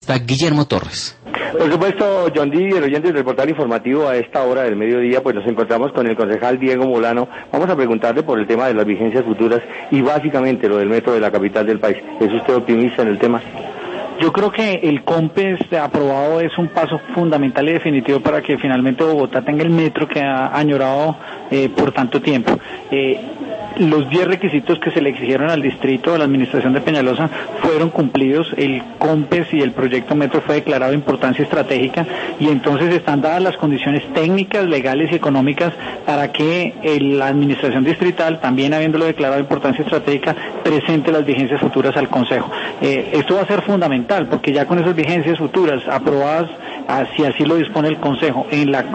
Está Guillermo Torres. Por supuesto, John D. y el oyente del portal informativo, a esta hora del mediodía, pues nos encontramos con el concejal Diego Molano. Vamos a preguntarle por el tema de las vigencias futuras y básicamente lo del metro de la capital del país. ¿Es usted optimista en el tema? Yo creo que el COMPES aprobado es un paso fundamental y definitivo para que finalmente Bogotá tenga el metro que ha añorado por tanto tiempo. Los 10 requisitos que se le exigieron al distrito, a la administración de Peñalosa, fueron cumplidos. El COMPES y el proyecto metro fue declarado de importancia estratégica y entonces están dadas las condiciones técnicas, legales y económicas para que la administración distrital, también habiéndolo declarado de importancia estratégica, presente las vigencias futuras al Consejo. Esto va a ser fundamental porque ya con esas vigencias futuras aprobadas, si así lo dispone el Consejo, en la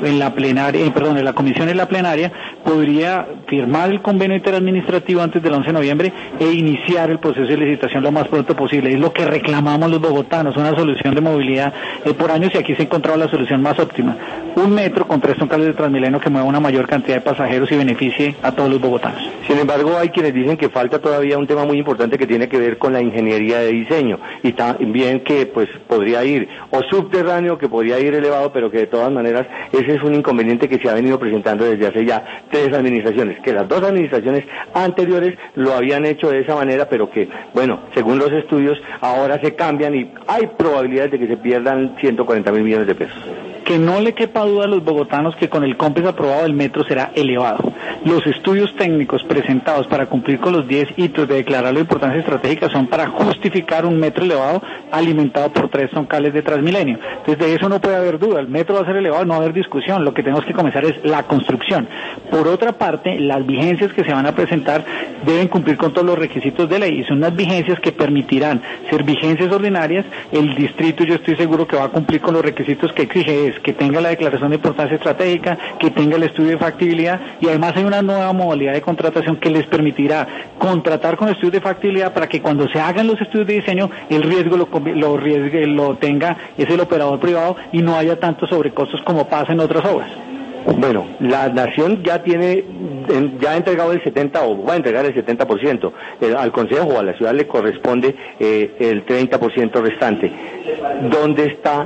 comisión y la plenaria, podría firmar el convenio interadministrativo antes del 11 de noviembre e iniciar el proceso de licitación lo más pronto posible. Es lo que reclamamos los bogotanos, una solución de movilidad por años, y aquí se ha encontrado la solución más óptima. Un metro con 3 troncales de Transmilenio que mueva una mayor cantidad de pasajeros y beneficie a todos los bogotanos. Sin embargo, hay quienes dicen que falta todavía un tema muy importante que tiene que ver con la ingeniería de diseño, y también que pues podría ir o subterráneo, que podría ir elevado, pero que de todas maneras ese es un inconveniente que se ha venido presentando desde hace ya 3 administraciones, que las 2 administraciones anteriores lo habían hecho de esa manera, pero que, bueno, según los estudios, ahora se cambian y hay probabilidades de que se pierdan 140.000 millones de pesos. Que no le quepa duda a los bogotanos que con el COMPES aprobado el metro será elevado. Los estudios técnicos presentados para cumplir con los 10 hitos de declararlo de importancia estratégica son para justificar un metro elevado alimentado por 3 troncales de Transmilenio. Entonces de eso no puede haber duda, el metro va a ser elevado, no va a haber discusión, lo que tenemos que comenzar es la construcción. Por otra parte, las vigencias que se van a presentar deben cumplir con todos los requisitos de ley y son unas vigencias que permitirán ser vigencias ordinarias. El distrito, yo estoy seguro que va a cumplir con los requisitos que exige, es que tenga la declaración de importancia estratégica, que tenga el estudio de factibilidad, y además hay una nueva modalidad de contratación que les permitirá contratar con estudios de factibilidad para que cuando se hagan los estudios de diseño el riesgo lo tenga es el operador privado y no haya tantos sobrecostos como pasa en otras obras. Bueno, la nación ya ha entregado el 70 o va a entregar el 70%, al Consejo o a la ciudad le corresponde el 30% restante. ¿Dónde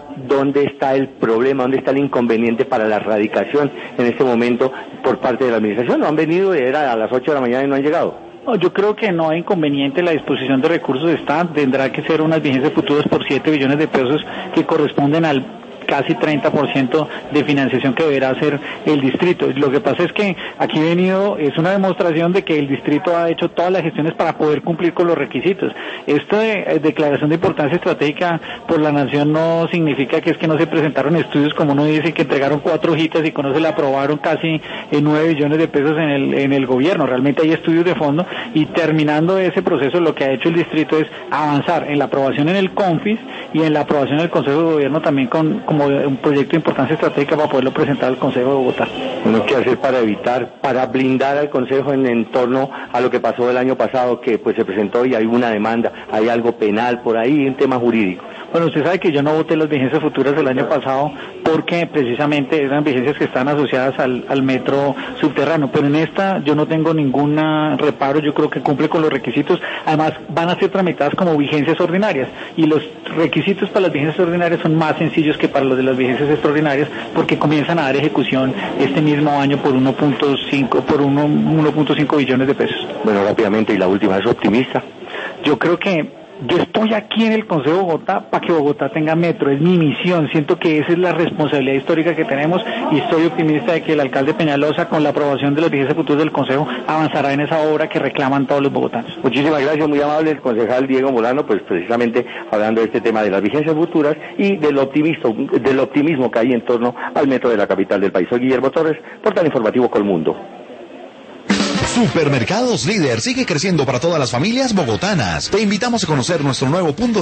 está el problema? ¿Dónde está el inconveniente para la erradicación en este momento por parte de la administración? No han venido, era a las 8 de la mañana y no han llegado. No, yo creo que no hay inconveniente, la disposición de recursos está, tendrá que ser unas vigencias futuras por 7 billones de pesos que corresponden al casi 30% de financiación que deberá hacer el distrito. Lo que pasa es que aquí es una demostración de que el distrito ha hecho todas las gestiones para poder cumplir con los requisitos. Esta declaración de importancia estratégica por la nación no significa que es que no se presentaron estudios, como uno dice, que entregaron 4 hojitas y con eso se le aprobaron casi 9 billones de pesos en el gobierno. Realmente hay estudios de fondo y terminando ese proceso lo que ha hecho el distrito es avanzar en la aprobación en el CONFIS y en la aprobación del Consejo de Gobierno también como un proyecto de importancia estratégica para poderlo presentar al Consejo de Bogotá. Bueno, ¿qué hacer para blindar al Consejo en torno a lo que pasó el año pasado, que pues se presentó y hay una demanda, hay algo penal por ahí, un tema jurídico? Bueno, usted sabe que yo no voté las vigencias futuras del año pasado porque precisamente eran vigencias que están asociadas al metro subterráneo, pero en esta yo no tengo ningún reparo, yo creo que cumple con los requisitos, además van a ser tramitadas como vigencias ordinarias y los requisitos para las vigencias ordinarias son más sencillos que para los de las vigencias extraordinarias porque comienzan a dar ejecución este mismo año por 1.5 billones de pesos. Bueno, rápidamente, y la última, ¿es optimista? Yo creo que yo estoy aquí en el Consejo de Bogotá para que Bogotá tenga metro, es mi misión, siento que esa es la responsabilidad histórica que tenemos y estoy optimista de que el alcalde Peñalosa, con la aprobación de las vigencias futuras del Consejo, avanzará en esa obra que reclaman todos los bogotanos. Muchísimas gracias, muy amable el concejal Diego Molano, pues precisamente hablando de este tema de las vigencias futuras y del optimismo que hay en torno al metro de la capital del país. Soy Guillermo Torres, portal informativo Colmundo. Supermercados Líder sigue creciendo para todas las familias bogotanas. Te invitamos a conocer nuestro nuevo punto